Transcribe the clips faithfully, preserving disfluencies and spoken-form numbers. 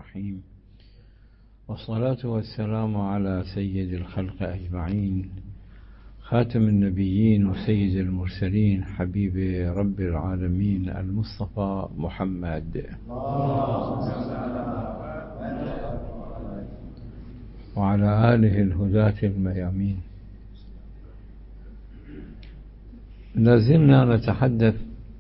الرحيم، والصلاة والسلام على سيد الخلق أجمعين، خاتم النبيين وسيد المرسلين، حبيب رب العالمين المصطفى محمد وعلى آله الهداة الميامين. لازلنا نتحدث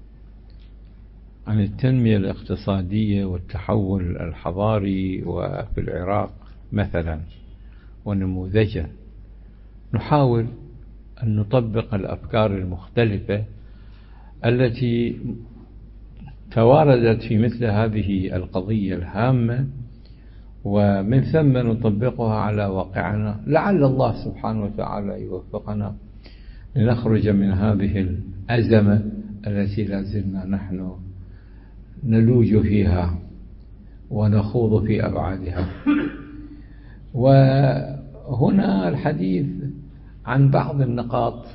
عن التنمية الاقتصادية والتحول الحضاري وفي العراق مثلا ونموذجه. نحاول أن نطبق الأفكار المختلفة التي تواردت في مثل هذه القضية الهامة، ومن ثم نطبقها على واقعنا، لعل الله سبحانه وتعالى يوفقنا لنخرج من هذه الأزمة التي لازلنا نحن نلوج فيها ونخوض في أبعادها. وهنا الحديث عن بعض النقاط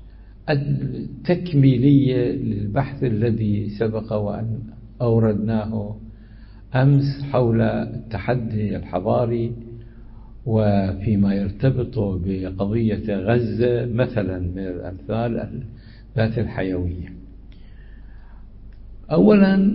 التكميلية للبحث الذي سبق وأن أوردناه أمس حول التحدي الحضاري وفيما يرتبط بقضية غزة مثلا من الأمثال ذات الحيوية. أولا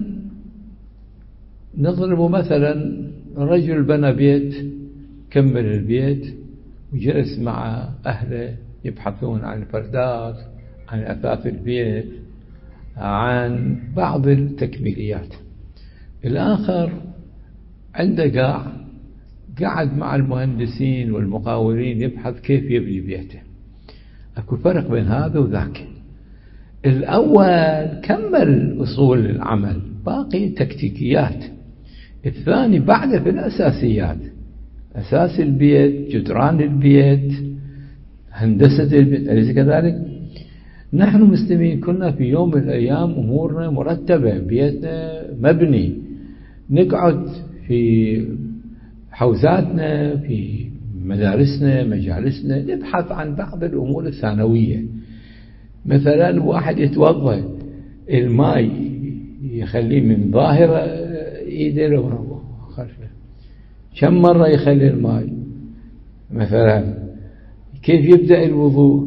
نضرب مثلا رجل بنى بيت، كمل البيت وجلس مع أهله يبحثون عن الفردات، عن أثاث البيت، عن بعض التكميليات. الآخر عنده قاع قعد مع المهندسين والمقاولين يبحث كيف يبني بيته. أكو فرق بين هذا وذاك. الأول كمل أصول العمل، باقي تكتيكيات. الثاني بعد في الأساسيات، أساس البيت، جدران البيت، هندسة البيت، أليس كذلك؟ نحن مسلمين كنا في يوم من الأيام أمورنا مرتبة، بيتنا مبني، نقعد في حوزاتنا، في مدارسنا، مجالسنا، نبحث عن بعض الأمور الثانوية. مثلا واحد يتوضأ، الماء يخليه من ظاهر ايده لو خلفه، كم مرة يخلي الماء، مثلا كيف يبدأ الوضوء،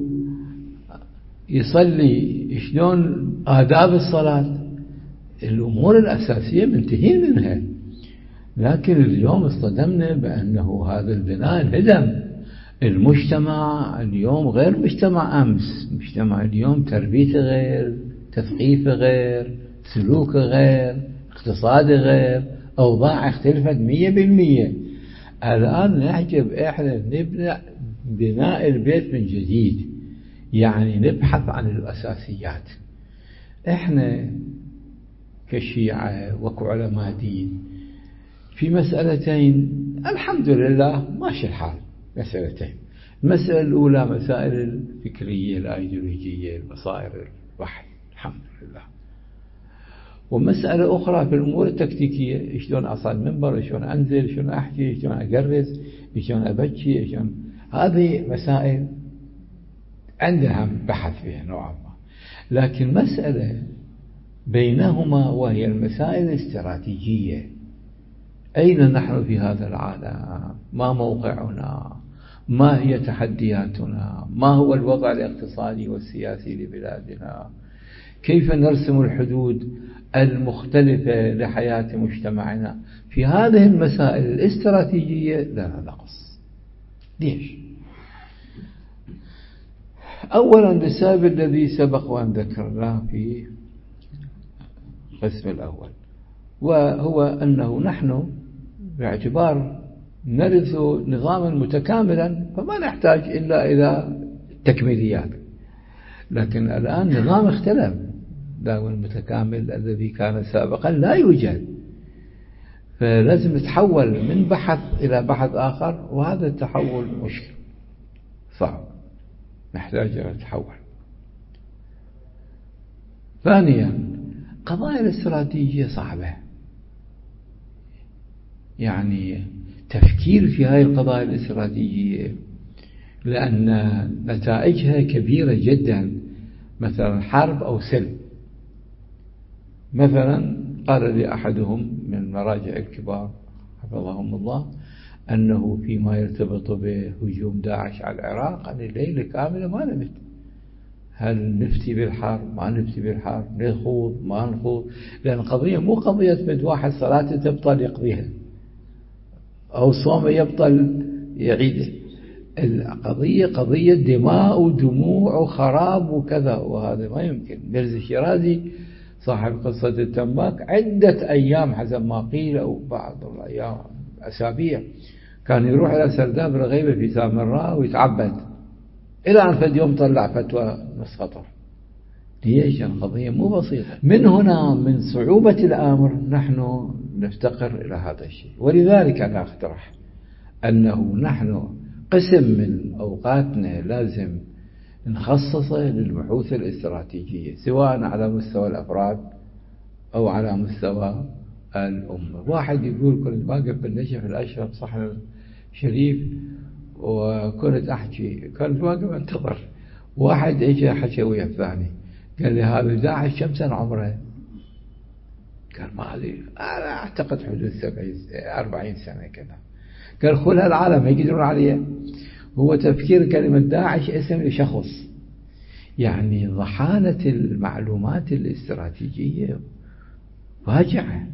يصلي شلون، آداب الصلاة، الأمور الأساسية منتهين منها. لكن اليوم اصطدمنا بأنه هذا البناء انهدم. المجتمع اليوم غير مجتمع أمس، مجتمع اليوم تربيته غير، تثقيفه غير، سلوكه غير، اقتصاده غير، أوضاع اختلفت مية بالمية. الآن نحجب إحنا نبنى بناء البيت من جديد، يعني نبحث عن الأساسيات. إحنا كشيعة وكعلماء دين في مسألتين الحمد لله ماشي الحال. مسألتين، المسألة الأولى مسائل الفكرية الأيديولوجية، المصائر الوحي الحمد لله. ومسألة أخرى في الأمور التكتيكية، شلون أصعد منبر، شلون أنزل، شلون أحكي، شلون أقرز، شلون أبكي، شلون، هذه مسائل عندها بحث فيها نوعا ما. لكن مسألة بينهما وهي المسائل الاستراتيجية، أين نحن في هذا العالم، ما موقعنا، ما هي تحدياتنا، ما هو الوضع الاقتصادي والسياسي لبلادنا، كيف نرسم الحدود المختلفة لحياة مجتمعنا. في هذه المسائل الاستراتيجية لا نقص. ليش؟ أولا للسبب الذي سبق وأن ذكرناه في القسم الأول، وهو أنه نحن باعتبار نرث نظاما متكاملا فما نحتاج إلا إلى تكميليات. لكن الآن نظام اختلف، النظام المتكامل الذي كان سابقا لا يوجد، فلازم نتحول من بحث إلى بحث آخر، وهذا التحول مشكل صعب، نحتاج أن نتحول. ثانيا قضايا الاستراتيجية صعبة، يعني تفكير في هذه القضايا الاستراتيجية لأن نتائجها كبيرة جدا، مثلا حرب أو سلم. مثلا قال لي أحدهم من المراجع الكبار حفظهم الله أنه فيما يرتبط بهجوم داعش على العراق أن الليلة كاملة ما نمت، هل نفتي بالحرب ما نفتي بالحرب، نخوض ما نخوض، لأن القضية مو قضية بد واحد صلاته تبطل يقضيها أو صومه يبطل يعيده، القضية قضية دماء ودموع وخراب وكذا، وهذا ما يمكن. ميرزا الشيرازي صاحب قصة التنباك عدة أيام حسب ما قيل أو بعض الأيام أسابيع كان يروح إلى سرداب الغيبة في سامراء ويتعبد إلى أن فد يوم طلع فتوى نص خطر. ليش؟ القضية مو بسيطة. من هنا من صعوبة الأمر نحن نفتقر إلى هذا الشيء، ولذلك أنا أقترح أنه نحن قسم من أوقاتنا لازم نخصصه للبحوث الاستراتيجية، سواء على مستوى الأفراد أو على مستوى الأمة. واحد يقول كنت واقف بالنجف الأشرف صحن شريف وكنت أحكي، كنت واقف انتظر، واحد اجى حكى ويا الثاني قال لي هذا داعش كم سنة عمره؟ قال ما أدري، أنا أعتقد حدود سبعين أربعين سنة كذا. قال خل هالعالم ما يقدرون عليه. هو تفكير كلمة داعش اسم لشخص، يعني ضحالة المعلومات الاستراتيجية فاجعة.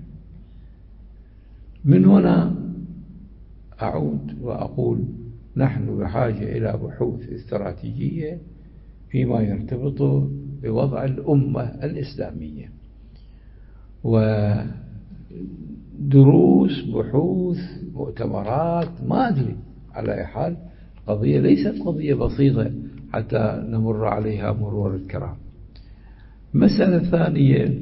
من هنا أعود وأقول نحن بحاجة إلى بحوث استراتيجية فيما يرتبط بوضع الأمة الإسلامية، ودروس بحوث مؤتمرات ما أدري. على أي حال القضية ليست قضية بسيطة حتى نمر عليها مرور الكرام. مسألة ثانية،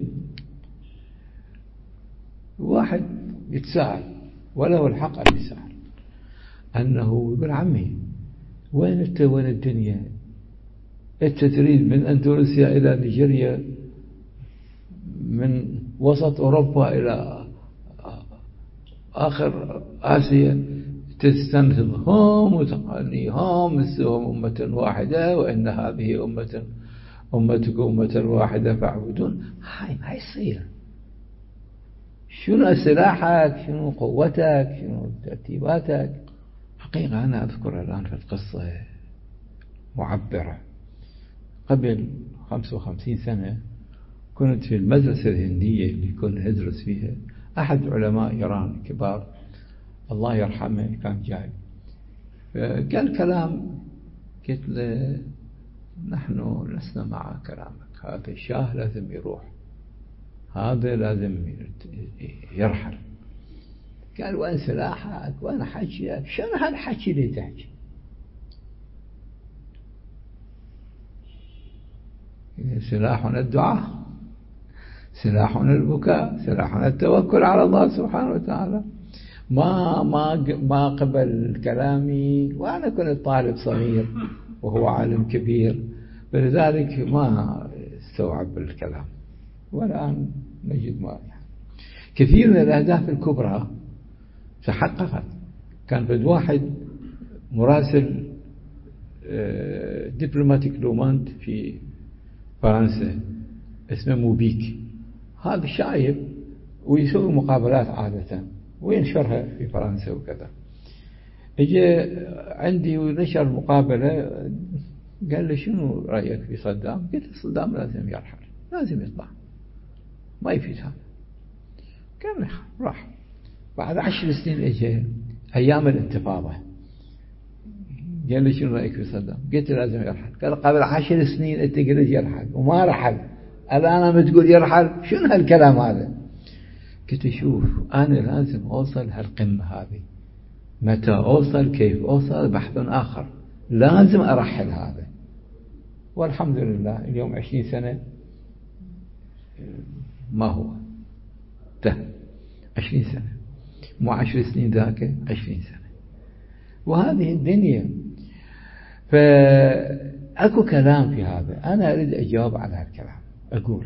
واحد يتساءل وله الحق أن يتساءل أنه يقول عمي وين أنت وين الدنيا؟ أنت تريد من أندونيسيا إلى نيجيريا، من وسط أوروبا إلى آخر آسيا، تستنهضهم وتقنيهم مثلهم أمة واحدة، وإن هذه أمة أمتكم أمة واحدة فاعبدون. هاي ما يصير. شنو سلاحك؟ شنو قوتك؟ شنو ترتيباتك؟ حقيقة أنا أذكر الآن في القصة معبرة. قبل خمسة وخمسين سنة كنت في المدرسة الهندية اللي كنا ندرس فيها، أحد علماء إيران كبار الله يرحمه كان جاي، قال كلام قلت له نحن لسنا مع كلامك، هذا الشاه لازم يروح، هذا لازم يرحل. قال وين سلاحك؟ وين حكيك؟ شنو هالحكي اللي تحكي؟ سلاحنا الدعاء، سلاحنا البكاء، سلاحنا التوكل على الله سبحانه وتعالى. ما ما ما قبل كلامي، وأنا كنت طالب صغير وهو عالم كبير، فلذلك ما استوعب الكلام. والآن نجد ما يعني كثير من الأهداف الكبرى تحققت. كان بد واحد مراسل دبلوماتيك لوماند في فرنسا اسمه موبيك، هذا شايب ويسوي مقابلات عادة وينشرها في فرنسا وكذا. اجى عندي ونشر مقابلة، قال لي شنو رأيك في صدام؟ قلت صدام لازم يرحل، لازم يطلع، ما يفيد هذا. كان راح. بعد عشر سنين اجى ايام الانتفاضة، قال لي شنو رأيك في صدام؟ قلت لازم يرحل. قال قبل عشر سنين انت قلت يرحل وما رحل، الآن أنا بتقول يرحل؟ شنو هالكلام هذا؟ قلت شوف أنا لازم أوصل هالقمة هذه، متى أوصل كيف أوصل بحث آخر، لازم أرحل هذا. والحمد لله اليوم عشرين سنة ما هو ده، عشرين سنة مو عشر سنين ذاك عشرين سنة. وهذه الدنيا. فأكو كلام في هذا، أنا أريد أجاوب على هالكلام. أقول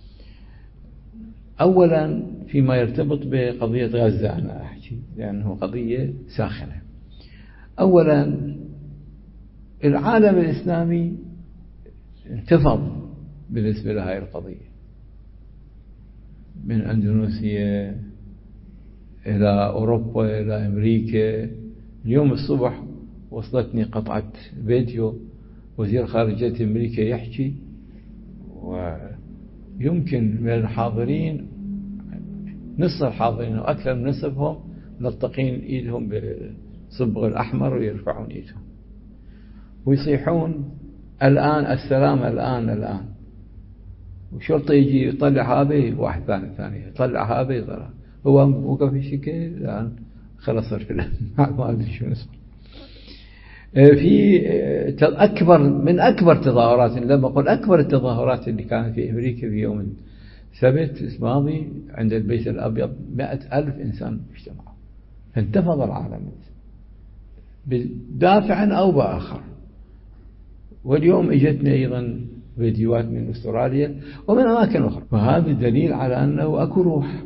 أولا فيما يرتبط بقضية غزة، أنا أحكي لأنه قضية ساخنة. أولا العالم الإسلامي انتفض بالنسبة لهذه القضية، من أندونيسيا إلى أوروبا، إلى أمريكا. اليوم الصبح وصلتني قطعة فيديو وزير خارجية أمريكا يحكي، ويمكن من الحاضرين نصف الحاضرين وأكثر من نصفهم ملطقين إيدهم بالصبغ الأحمر ويرفعون إيدهم ويصيحون الآن السلام الآن الآن. وشرطة يجي يطلع هذا واحد ثاني ثاني يطلع هذا يطلع، هو وقف في شكل الآن خلص الفيلم ما أدري شو نسمع. في أكبر من أكبر تظاهرات، لما أقول أكبر التظاهرات اللي كانت في أمريكا في يوم السبت الماضي عند البيت الأبيض مئة ألف إنسان اجتمعوا، فانتفض العالم بدافع أو بآخر. واليوم اجتنا أيضا فيديوهات من أستراليا ومن أماكن أخرى، وهذا دليل على أنه أكو روح.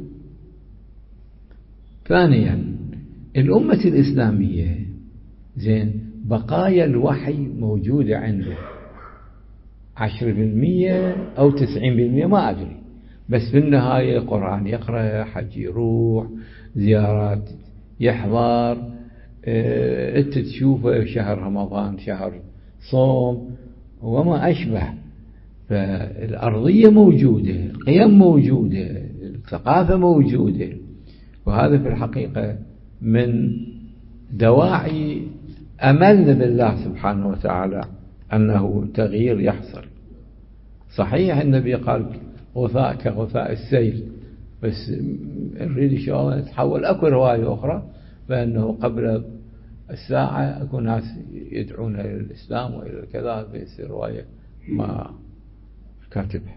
ثانيا الأمة الإسلامية زين بقايا الوحي موجودة عنده عشرة بالمئة أو تسعين بالمئة ما أدري، بس في النهاية قرآن يقرأ، حج يروح، زيارات يحضر، اه انت تشوفه شهر رمضان شهر صوم وما أشبه. فالأرضية موجودة، القيم موجودة، الثقافة موجودة، وهذا في الحقيقة من دواعي أملنا بالله سبحانه وتعالى أنه تغيير يحصل. صحيح النبي قال غثاء كغثاء السيل، بس نريد شلون نتحول. أكو رواية أخرى فأنه قبل الساعة أكو ناس يدعون إلى الإسلام وإلى كذا، بس رواية ما كاتبها.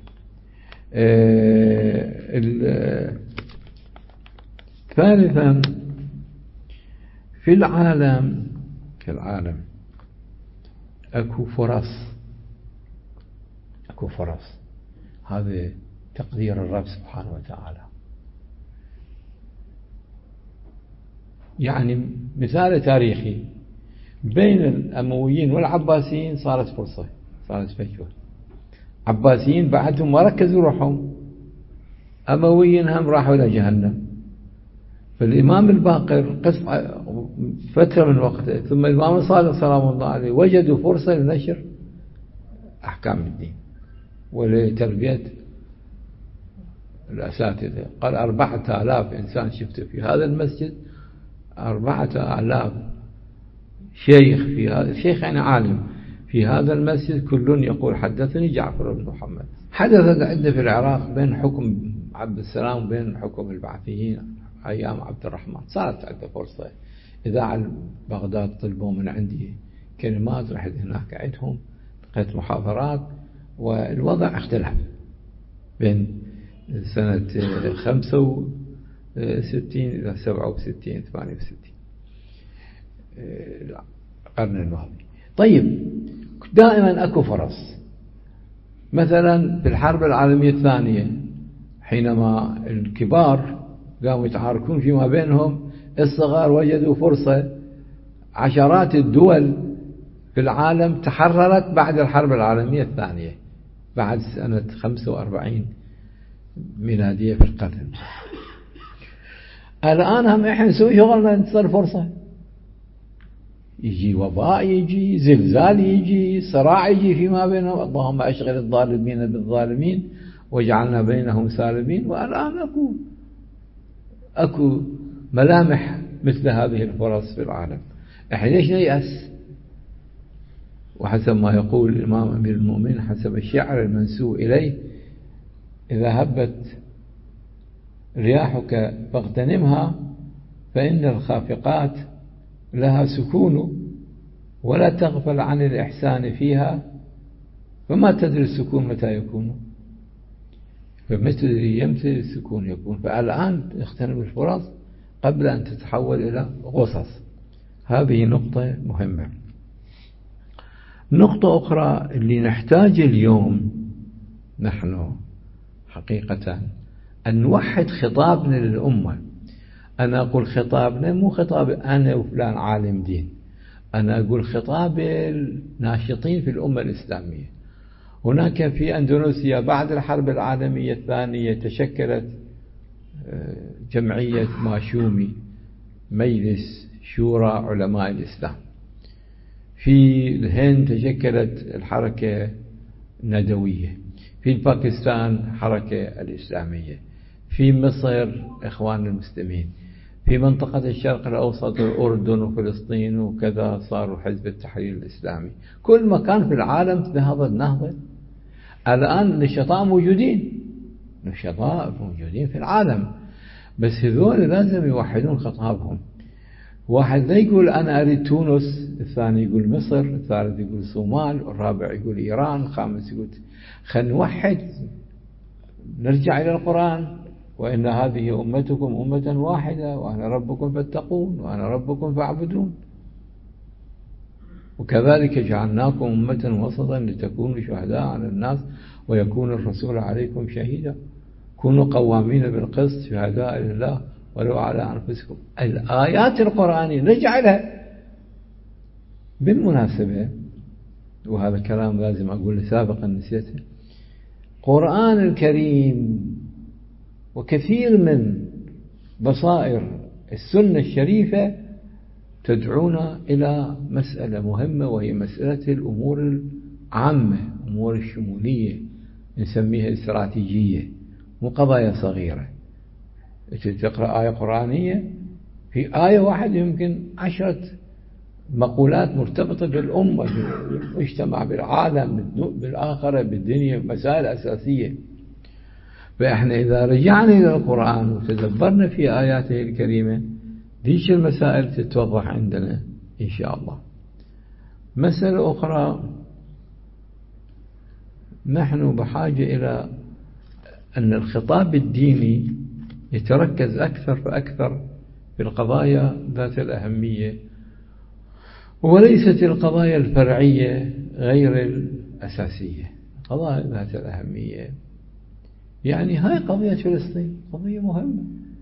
ثالثا في العالم في العالم أكو فرص أكو فرص هذا تقدير الرب سبحانه وتعالى. يعني مثال تاريخي بين الأمويين والعباسيين صارت فرصة، صارت فجوة. عباسيين بعدهم ما ركزوا روحهم، أمويين هم راحوا إلى جهنم. فالإمام الباقر فترة من وقته ثم الإمام الصادق سلام الله عليه وجدوا فرصة لنشر أحكام الدين ولتربية الأساتذة. قال أربعة آلاف إنسان شفته في هذا المسجد، أربعة آلاف شيخ في هذا، شيخ يعني عالم في هذا المسجد، كل يقول حدثني جعفر بن محمد. حدث عندنا في العراق بين حكم عبد السلام وبين حكم البعثيين أيام عبد الرحمن، صارت عندنا فرصة. إذاعة بغداد طلبوا من عندي كلمات، رحت هناك عندهم لقيت محاضرات، والوضع اختلف بين سنة خمسة وستين إلى سبعة وستين ثمانية وستين القرن الماضي. طيب دائما أكو فرص. مثلا في الحرب العالمية الثانية حينما الكبار قاموا يتعاركون فيما بينهم، الصغار وجدوا فرصة. عشرات الدول في العالم تحررت بعد الحرب العالمية الثانية، بعد سنة خمسة وأربعين ميلادية في القرن. الآن هم إحنا نسوي شغلنا، ننتظر فرصة. يجي وباء، يجي زلزال، يجي صراع، يجي فيما بينهم. اللهم أشغل الظالمين بالظالمين وجعلنا بينهم سالمين. والآن أكو أكو ملامح مثل هذه الفرص في العالم. إحنا ليش نيأس؟ وحسب ما يقول الإمام أمير المؤمنين حسب الشعر المنسوب إليه: إذا هبت رياحك فاغتنمها فإن الخافقات لها سكون، ولا تغفل عن الإحسان فيها فما تدري السكون متى يكون، فمثل يمتى السكون يكون. فالآن اغتنم الفرص قبل أن تتحول إلى غصص. هذه نقطة مهمة. نقطة أخرى اللي نحتاج اليوم نحن حقيقة أن نوحد خطابنا للأمة. أنا أقول خطابنا مو خطاب أنا وفلان عالم دين، أنا أقول خطاب الناشطين في الأمة الإسلامية. هناك في أندونيسيا بعد الحرب العالمية الثانية تشكلت جمعية ماشومي، مجلس شورى علماء الإسلام. في الهند تشكلت الحركة الندوية، في باكستان حركة الإسلامية، في مصر إخوان المسلمين، في منطقة الشرق الأوسط الأردن وفلسطين وكذا صاروا حزب التحرير الإسلامي. كل مكان في العالم تنهض النهضة. الآن النشطاء موجودين، نشطاء موجودين في العالم، بس هذول لازم يوحدون خطابهم. واحد لا يقول أنا أريد تونس، الثاني يقول مصر، الثالث يقول الصومال، الرابع يقول إيران، الخامس يقول خلينا نوحد، نرجع إلى القرآن: وإن هذه أمتكم أمة واحدة وأنا ربكم فاتقون وأنا ربكم فاعبدون، وكذلك جعلناكم أمة وسطا لتكونوا شهداء على الناس ويكون الرسول عليكم شهيدا، كونوا قوامين بالقسط شهداء لله ولو على أنفسكم. الآيات القرآنية نرجع لها. بالمناسبة، وهذا الكلام لازم أقول سابقا نسيته، القرآن الكريم وكثير من بصائر السنة الشريفة تدعونا إلى مسألة مهمة، وهي مسألة الأمور العامة، أمور الشمولية نسميها استراتيجية، مو قضايا صغيرة. تقرأ آية قرآنية، في آية واحدة يمكن عشرة مقولات مرتبطة بالأمة، بالمجتمع، بالعالم، بالآخرة، بالدنيا، مسائل أساسية. فإحنا إذا رجعنا إلى القرآن وتدبرنا في آياته الكريمة، ديش المسائل تتوضح عندنا إن شاء الله. مسألة أخرى، نحن بحاجة إلى أن الخطاب الديني يتركز أكثر فأكثر في القضايا ذات الأهمية، وليست القضايا الفرعية غير الأساسية. قضايا ذات الأهمية يعني هاي قضية فلسطين قضية مهمة،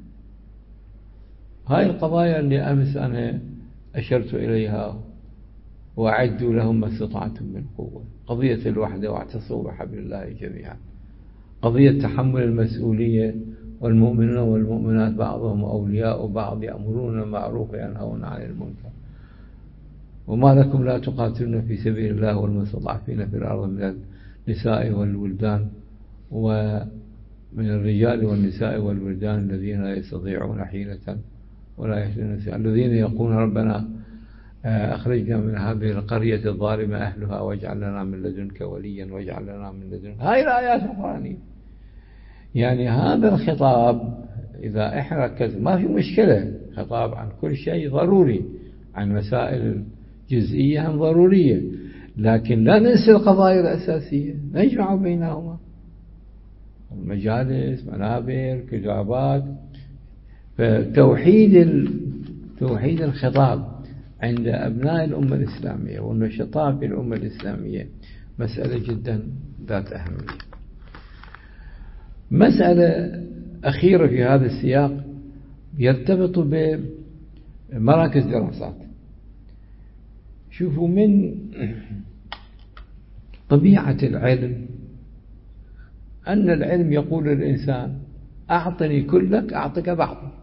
هاي القضايا اللي أمس أنا أشرت إليها: وأعدوا لهم ما استطعتم من قوة، قضية الوحدة واعتصموا بحبل الله جميعا، قضية تحمل المسؤولية، والمؤمنون والمؤمنات بعضهم أولياء بعض يأمرون بالمعروف وينهون عن المنكر، وما لكم لا تقاتلون في سبيل الله والمستضعفين في الأرض من النساء والولدان ومن الرجال والنساء والولدان الذين لا يستطيعون حيلة ولا يهتدون سبيلا، الذين يقولون ربنا أخرجنا من هذه القرية الظالمة أهلها واجعل لنا من لدنك وليا واجعل لنا من لدنك. هاي الآيات القرآنية. يعني هذا الخطاب إذا إحنا ركزنا ما في مشكلة، خطاب عن كل شيء ضروري، عن مسائل جزئية هم ضرورية، لكن لا ننسى القضايا الأساسية، نجمع بينهما. مجالس، منابر، كتابات. فتوحيد توحيد الخطاب عند أبناء الأمة الإسلامية والنشطاء في الأمة الإسلامية مسألة جدا ذات أهمية. مسألة أخيرة في هذا السياق يرتبط بمراكز دراسات. شوفوا، من طبيعة العلم أن العلم يقول للإنسان: أعطني كلك أعطك بعض.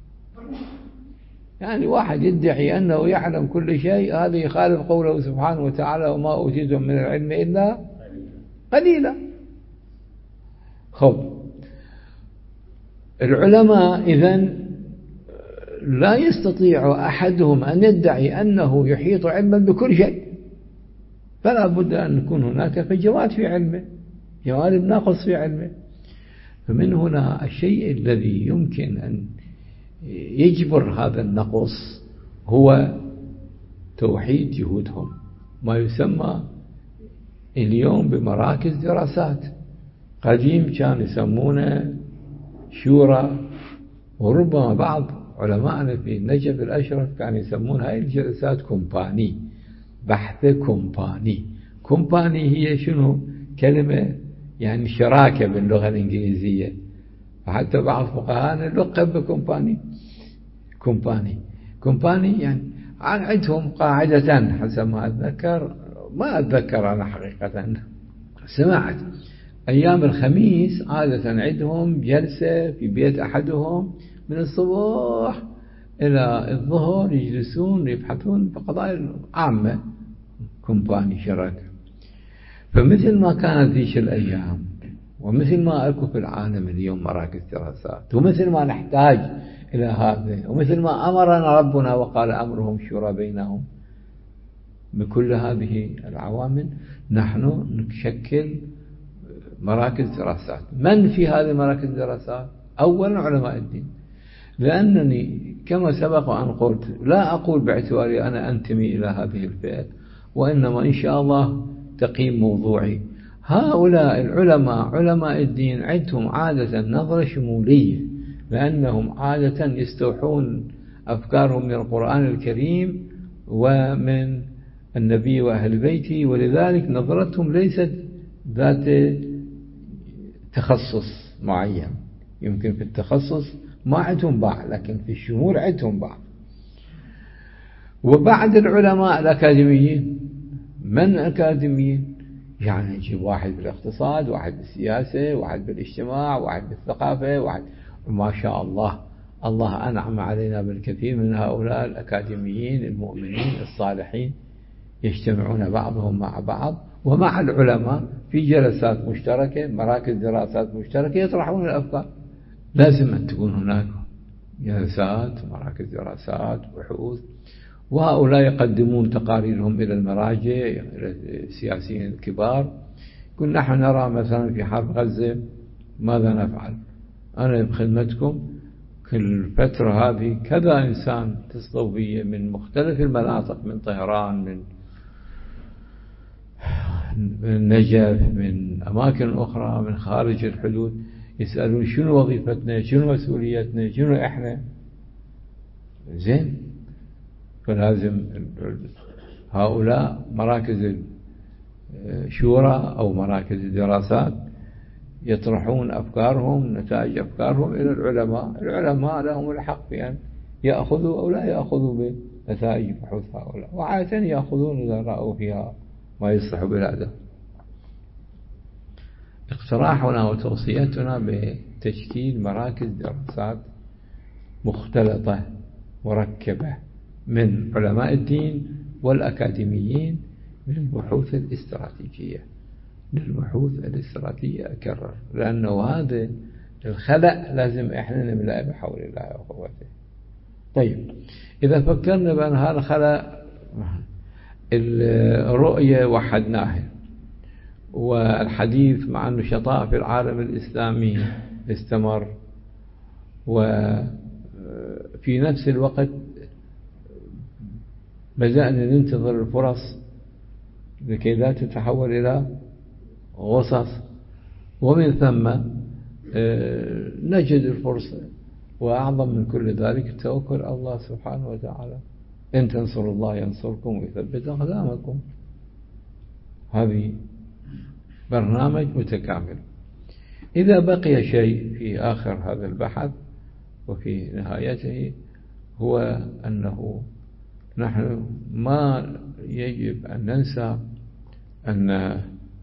يعني واحد يدعي أنه يعلم كل شيء، هذا يخالف قوله سبحانه وتعالى: وما أوتيتم من العلم إلا قليلا. خب، العلماء إذن لا يستطيع أحدهم أن يدعي أنه يحيط علما بكل شيء، فلا بد أن يكون هناك فجوات في علمه، جوانب ناقص في علمه. فمن هنا الشيء الذي يمكن أن يجبر هذا النقص هو توحيد جهودهم، ما يسمى اليوم بمراكز دراسات. قديم كان يسمونه شورى، وربما بعض علماءنا في النجف الأشرف كان يسمون هاي الجلسات كومباني، بحث كومباني. كومباني هي شنو؟ كلمة يعني شراكة باللغة الإنجليزية، حتى بعض فقهاء لقب بكومباني. كومباني كومباني يعني عندهم قاعدة حسب ما أتذكر، ما أتذكر أنا حقيقة، سمعت أيام الخميس عادة عندهم جلسة في بيت أحدهم من الصبح إلى الظهر، يجلسون يبحثون في قضايا عامة، كومباني شركة. فمثل ما كانت ذيك الأيام، ومثل ما أكو في العالم اليوم مراكز دراسات، ومثل ما نحتاج إلى هذا، ومثل ما أمرنا ربنا وقال أمرهم شورى بينهم، بكل هذه العوامل نحن نشكل مراكز دراسات. من في هذه مراكز دراسات؟ أولا علماء الدين، لأنني كما سبق أن قلت لا أقول باعتباري أنا أنتمي إلى هذه الفئة، وإنما إن شاء الله تقييم موضوعي. هؤلاء العلماء علماء الدين عندهم عادة نظرة شمولية، لأنهم عادة يستوحون أفكارهم من القرآن الكريم ومن النبي وأهل بيته، ولذلك نظرتهم ليست ذات تخصص معين. يمكن في التخصص ما عندهم بعض، لكن في الشمول عندهم بعض. وبعد العلماء الأكاديميين، من أكاديميين؟ يعني نجيب واحد بالاقتصاد، واحد بالسياسة، واحد بالاجتماع، واحد بالثقافة، واحد ما شاء الله. الله أنعم علينا بالكثير من هؤلاء الأكاديميين المؤمنين الصالحين، يجتمعون بعضهم مع بعض ومع العلماء في جلسات مشتركة، مراكز دراسات مشتركة، يطرحون الأفكار. لازم أن تكون هناك جلسات، مراكز دراسات، بحوث، وهؤلاء يقدمون تقاريرهم إلى المراجع، إلى السياسيين الكبار. يقول نحن نرى مثلا في حرب غزة ماذا نفعل؟ أنا بخدمتكم، كل فترة هذه كذا إنسان اتصلوا بي من مختلف المناطق، من طهران، من من النجف، من أماكن أخرى، من خارج الحدود، يسألون شنو وظيفتنا، شنو مسؤوليتنا، شنو إحنا. زين، فلازم هؤلاء مراكز الشورى أو مراكز الدراسات يطرحون أفكارهم، نتائج أفكارهم إلى العلماء. العلماء لهم الحق في أن يأخذوا أو لا يأخذوا بنتائج بحوث هؤلاء، وعادة يأخذون إذا رأوا فيها ما يصلح بلاده. اقتراحنا وتوصيتنا بتشكيل مراكز دراسات مختلطة مركبة من علماء الدين والأكاديميين للبحوث الاستراتيجية، للبحوث الاستراتيجية أكرر، لأنه هذا الخلأ لازم إحنا نملأ بحول الله وقوته. طيب، إذا فكرنا بأن هذا الخلأ الرؤية وحدناها، والحديث مع النشطاء في العالم الإسلامي استمر، وفي نفس الوقت بدأنا ننتظر الفرص لكي لا تتحول إلى غصص، ومن ثم نجد الفرصة. وأعظم من كل ذلك التوكل على الله سبحانه وتعالى، إن تنصروا الله ينصركم ويثبت أقدامكم. هذه برنامج متكامل. إذا بقي شيء في آخر هذا البحث وفي نهايته، هو أنه نحن ما يجب أن ننسى أن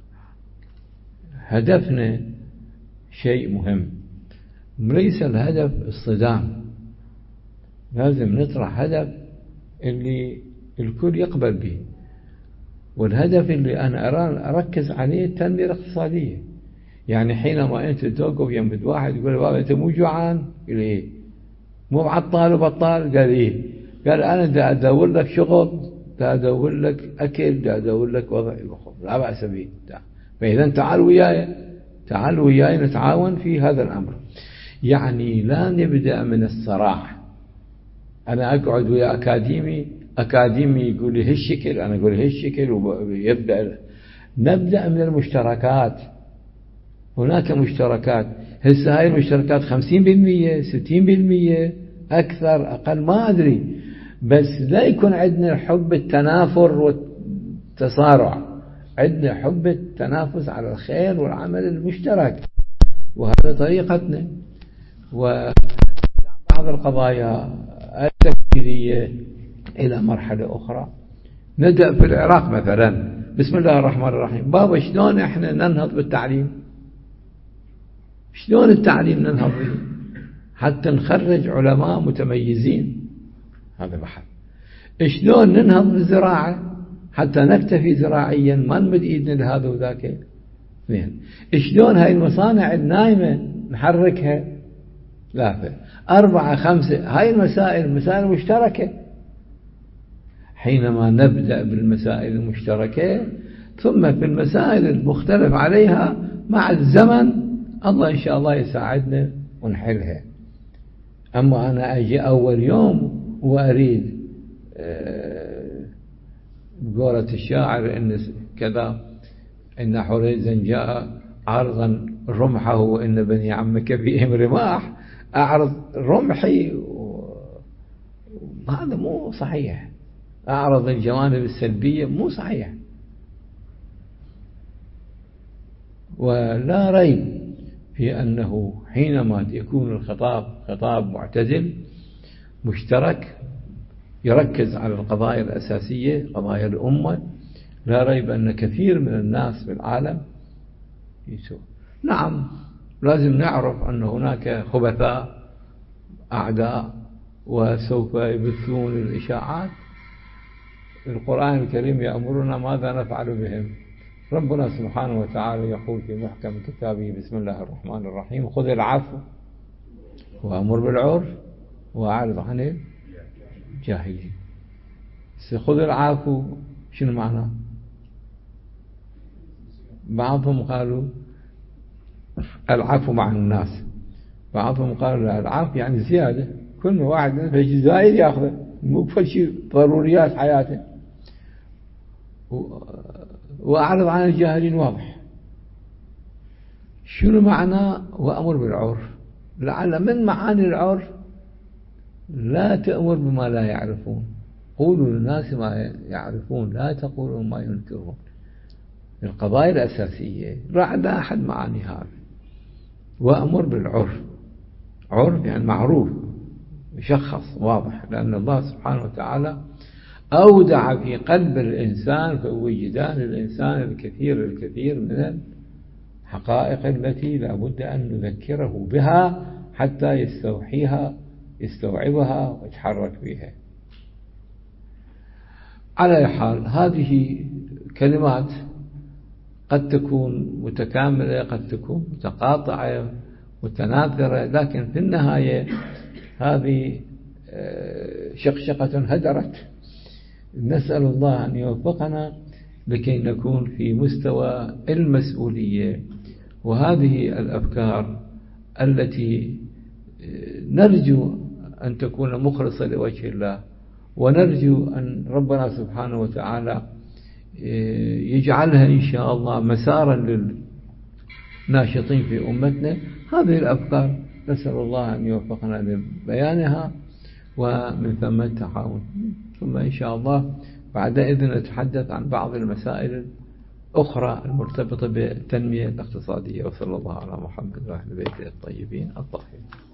هدفنا شيء مهم، ليس الهدف الصدام. لازم نطرح هدف اللي الكل يقبل به، والهدف اللي أنا أركز عليه التنمية الاقتصادية. يعني حينما أنت توقف يمد واحد يقول بابا أنت مو جوعان؟ قال إيه. مو عطال وبطال؟ قال إيه. قال أنا دا أدور لك شغل، دا أدور لك أكل، دا أدور لك وضع الأخر، لا بأس به. فإذا تعال وياي، تعال وياي نتعاون في هذا الأمر. يعني لا نبدأ من الصراع. أنا أقعد ويا أكاديمي، أكاديمي يقول لي هالشكل، أنا أقول هالشكل، ويبدأ. نبدأ من المشتركات. هناك مشتركات، هسه هاي المشتركات خمسين بالمية، ستين بالمية، أكثر أقل ما أدري، بس لا يكون عندنا حب التنافر والتصارع، عندنا حب التنافس على الخير والعمل المشترك، وهذا طريقتنا. وبعض القضايا التكفيرية إلى مرحلة أخرى. نبدأ في العراق مثلا. بسم الله الرحمن الرحيم. بابا شلون احنا ننهض بالتعليم؟ شلون التعليم ننهض به حتى نخرج علماء متميزين؟ هذا بحث. شلون ننهض بالزراعة حتى نكتفي زراعيا ما نمد ايدنا لهذا وذاك؟ اثنين. شلون هاي المصانع النايمة نحركها؟ ثلاثة. أربعة. خمسة. هاي المسائل مسائل مشتركة. حينما نبدأ بالمسائل المشتركة ثم في المسائل المختلف عليها مع الزمن الله إن شاء الله يساعدنا ونحلها. أما أنا أجي أول يوم وأريد بقولة الشاعر إن كذا إن حريزا جاء عارضا رمحه وإن بني عمك فيهم رماح، أعرض رمحي و... هذا مو صحيح. أعرض الجوانب السلبية مو صحيح. ولا ريب في أنه حينما يكون الخطاب خطاب معتدل مشترك يركز على القضايا الأساسية قضايا الأمة، لا ريب أن كثير من الناس في العالم يسوء. نعم لازم نعرف أن هناك خبثاء أعداء وسوف يبثون الإشاعات. القرآن الكريم يأمرنا ماذا نفعل بهم. ربنا سبحانه وتعالى يقول في محكم كتابه بسم الله الرحمن الرحيم خذ العفو وأمر بالعرف وأعرض عن الجاهلين. خذ العفو شنو معناه؟ بعضهم قالوا العفو مع الناس، بعضهم قالوا العفو يعني زيادة، كل واحد في زايد ياخذه مو كل شيء ضروريات حياته. وأعرض عن الجاهلين واضح. شنو معنى وأمر بالعرف؟ لعل من معاني العرف لا تأمر بما لا يعرفون، قولوا للناس ما يعرفون لا تقولوا ما ينكرون. القضايا الأساسية بعد أحد معاني هذا. وأمر بالعرف، عرف يعني معروف مشخص واضح، لأن الله سبحانه وتعالى أودع في قلب الإنسان في وجدان الإنسان الكثير الكثير من الحقائق التي لا بد أن نذكره بها حتى يستوحيها يستوعبها ويتحرك بها. على حال هذه كلمات قد تكون متكاملة قد تكون متقاطعة متناثرة، لكن في النهاية هذه شقشقة هدرت. نسأل الله أن يوفقنا لكي نكون في مستوى المسؤولية وهذه الأفكار التي نرجو أن تكون مخلصة لوجه الله، ونرجو أن ربنا سبحانه وتعالى يجعلها إن شاء الله مسارا للناشطين في أمتنا. هذه الأفكار نسأل الله أن يوفقنا لبيانها ومن ثم التعاون. ثم إن شاء الله بعد إذن نتحدث عن بعض المسائل الأخرى المرتبطة بالتنمية الاقتصادية. وصلى الله على محمد وأهل بيته الطيبين الطاهرين.